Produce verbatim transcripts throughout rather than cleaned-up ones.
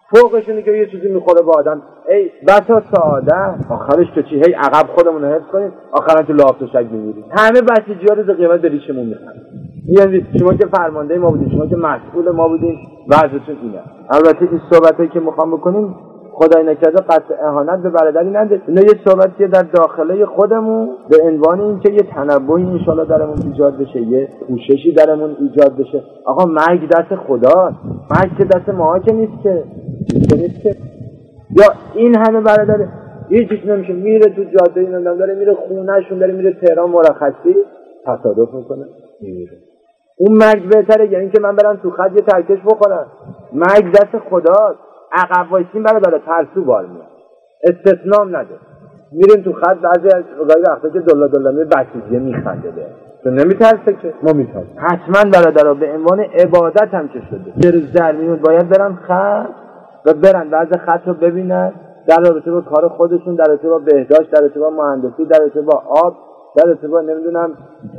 فوقشونه که یه چیزی میخوره به آدم. ای بسا سعادت آخرش که چی؟ هی عقب خودمون رو حفظ کنیم، آخرا تو لاف تشک میمیریم. همه بسیجی‌ها رو قیمت به ریشمون میخرن. یعنی شما که فرمانده ما بودین، شما که مسئول ما بودین، وضعتون اینه. البته این صحبتایی که میخوام بکنیم خدای نکرده قصد اهانت به برادری نده. اینا یه صحبتیه در داخله خودمون به عنوان اینکه یه تنبهی ان شاءالله درمون ایجاد بشه، یه کوششی درمون ایجاد بشه. آقا مرگ دست خداست، مرگ که دست ما که نیست که نیست که یا این همه برادر هیچیش نمیشه، میره تو جاده اینا داره میره خونهشون، داره میره تهران مرخصی، تصادف میکنه میره. اون مرگ بهتره یعنی که من برم تو خط یه ترکش بخورم. مرگ دست خداست. عقب وایسین برادر ترسو بار میاد، استثنام نده. میریم تو خط بعضی از گاهی وقتا که دلا دلا میره بسیجیه میخنده به تو نمیترسه که ما میترسیم. حتما برادرها به عنوان عبادت هم که شده یه روز در میون باید برن خط و برن بعض خط رو ببینن در رابطه با کار خودشون، در رابطه با بهداشت، در رابطه با مهندسی، در رابطه با آب، در رابطه با نمیدونم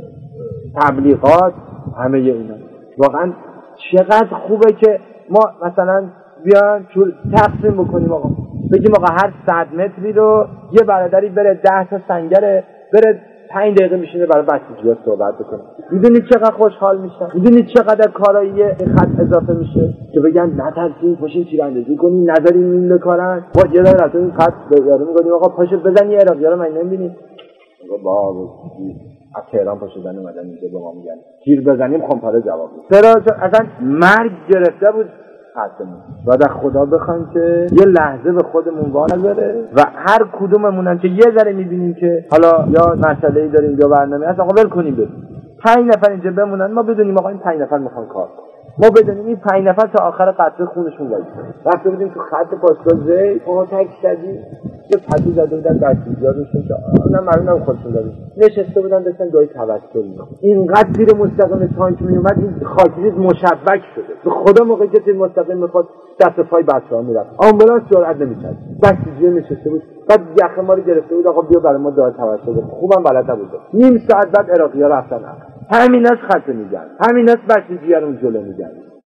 تبلیغات، همه اینا. واقعا چقدر خوبه که ما مثلا بیان طول تقسیم بکنیم. آقا بگیم آقا هر صد متری رو یه برادری بره ده تا سنگره بره پنج دقیقه میشینه برای بسیجی‌ها صحبت بکنه. میدونید چقدر خوشحال میشن؟ میدونید چقدر کارایی خط اضافه میشه که بگن نترسین پاشین تیراندازی کنین، نذارین این بکارن. با یه دفعه رفتیم این خط یارو میگفتیم آقا پاشو بزن یه عراقی‌ها رو من نمیبینید؟ آقا بابا از تهران پاشو زدن اومدن اینجا به ما میگن تیر بزنیم خمپاره جواب میده. چرا؟ اصلا مرگ گرفته بود خطمون. و در خدا بخوایم که یه لحظه به خودمون وانه بره و هر کدوممونم که یه ذره میبینیم که حالا یا مسئله‌ای داریم یا برنامه هست، آقا ول کنیم بریم. پنج نفر اینجا بمونن، ما بدونیم آقا این پنج نفر میخوان کار، ما بدونیم این پنج نفر تا آخر قطره خونشون وایسه. رفته بودیم تو خط پاسگاه زی آقا تک شدی یه پتی زده بودن بسیجی‌ها روشون که اونم معلومه خودشون داره نشسته بودن داشتن گاهی توسل می‌کردن. اینقدر زیر مستقیم تانک میومد این خاکریز مشبک شده. به خدا موقعی که تیر مستقیم میخواد دست پای بچه‌ها میرفت، آمبولانس جرئت نمی‌کرد. بسیجی نشسته بود بعد یخ ما رو گرفته بود آقا بیا برای ما دعا توسل. خوبم بلد نبود. نیم ساعت بعد عراقی‌ها رفتن. همیناست خط میگن، همیناست بسیجی‌ها رو جلو میگن.